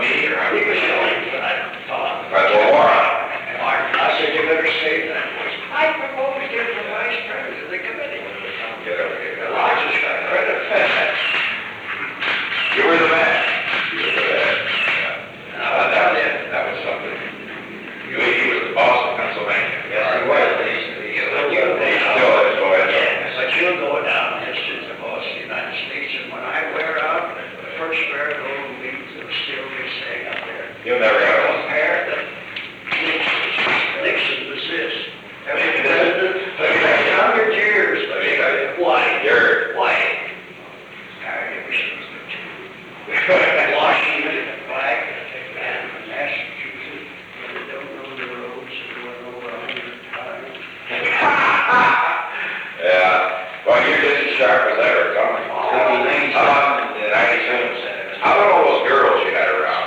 me or how? He was yelling, but I don't talk. Right, well, Warren. I said, you better say that. I proposed him for vice president of the committee. Get over here. Well, I just got credit for that. You were the man. You were the man. That was something. He was the boss of Pennsylvania. Yes, he was. He still is, boy. Yeah, but you'll go down in history as the boss of the United States, and when I wear out the first pair of gold wings, it'll still be staying up there. You'll never have one. Compare the Nixon was this. Let me tell you. 100 years. White. You're White. Harry Nixon was the two. Washington, black, and Massachusetts. They don't know the roads, and went over 100 times. Yeah. Well, you're just as sharp as ever, Tony. How about all those girls you had around?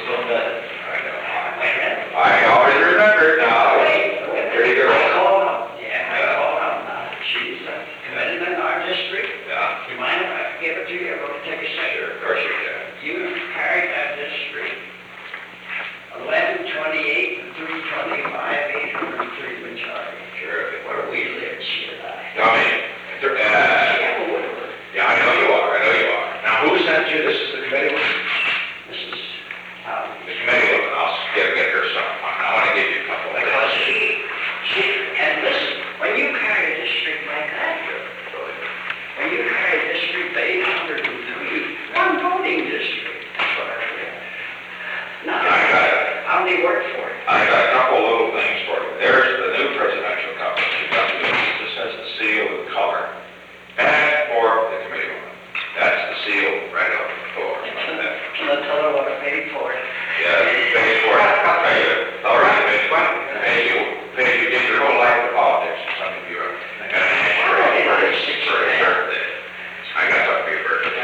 I always remember it now. Pretty girl. I called up. Yeah, I called up now. She's a commitment in our district. Yeah. Do you mind if I give it to you? I'm going to take a second. Of course you can. You carried that district 1128 and 325, 803 majority. Sure. Where we lived, she and I. Tommy, Yeah, but Woodward. yeah, I know you are. Now, who sent you? This is the committee one? This is The committee one. I'll get her some. I want to give you a couple. because she, and listen, when you carry a district like that, when you carry a district of 803, one voting district, that's what I did. Now, how many work for it? I got a couple little things for you. There's the new presidential cup. This has the seal with color. And for the committee one. That's the seal right up the floor. Can I tell her what I paid for it? Yeah, you paid for it. I'll tell you. All right, paid you did your whole life in politics. Some of you are. And for a birthday. I got something for your birthday.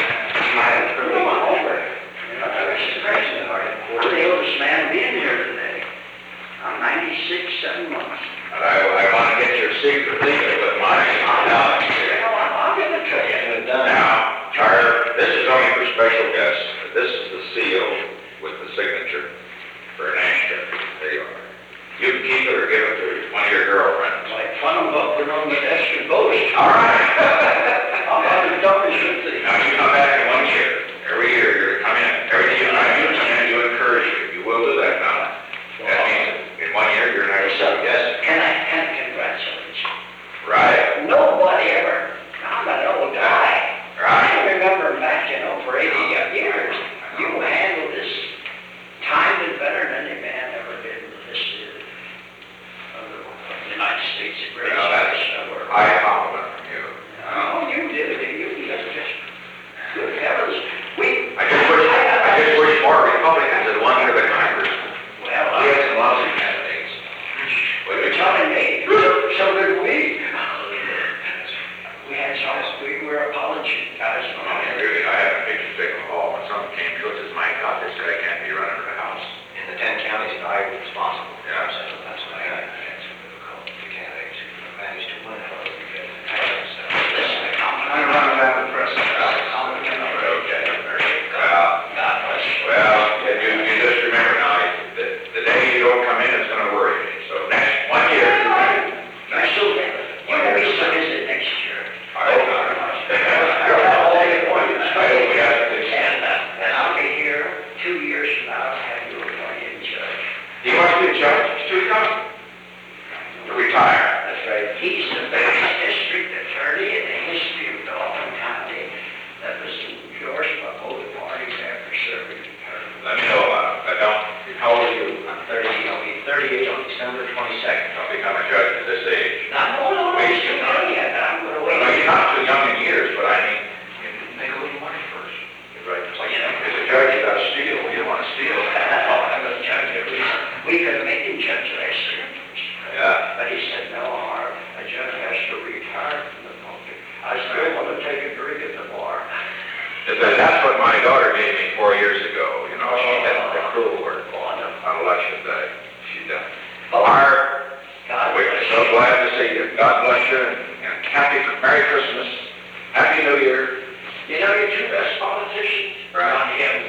Come on over. Mr. President, I'm the oldest man being here today. I'm 96, 7 months. And I want to get your secret legal, but mine is not. I'll give it to you. Now, this is only for special guests. This is the seal with the signature for an ashtray. There you are. You can keep it or give it to one of your girlfriends. Like fun about putting on the desk and boast. All right. I'm not as dumb as you think. Now, you come back in 1 year. Every year, you're to come in. Everything you come in, you encourage you. You will do that now. That means in 1 year, you're not a sub-guest. Can I congratulate you? Right. Nobody ever. I'm an old guy. Right. I remember back, for 80 years, you handled this time and better than any man ever did in the history of the United States. Well, that's a high compliment from you. Oh, you did it. You just, good heavens. I just wish more Republicans had won here the Congress. Well, We had some lousy candidates. what you're telling me, so did we. We had some, we were apology guys. Really, I had a big stick of ball. When someone came to us, as my God, this guy can't be running for the House. In the 10 counties that I was responsible for, Yeah. Central Pennsylvania, I had some difficult candidates who managed to win, however, because Listen, I'm running down the press. Okay. God bless you. Well, you just remember now, the day you don't come in, it's going to worry me. So next 1 year, You're still there. You will be so visit next year. I hope not. You'll have all the appointments. I hope we have to. And I'll be here 2 years from now to have you appointed in judge. He must be a judge. He's too young to retire. That's right. He's the best district attorney in the history of Dauphin County that was endorsed by both parties after serving the term. Let me know about it. I don't. How old are you? I'm 30, I'll be 38 on December 22nd. I'll become a judge at this age. No, he's too young yet. I'm going to wait. Well, you're not too young in years, but I mean, you make a little money first. You're right. Well, as a judge, you got to steal. You don't want to steal. I'm a judge. We could make him judge last year. Yeah. But he said, no, a judge has to retire from the public. I still want to take a drink at the bar. That's what my daughter gave me 4 years ago. You know, she had the cruel work on election day. She done. God We're bless so you. glad to see you. God bless you, and Merry Christmas, Happy New Year. You know your two best politicians? Right. Ron Hill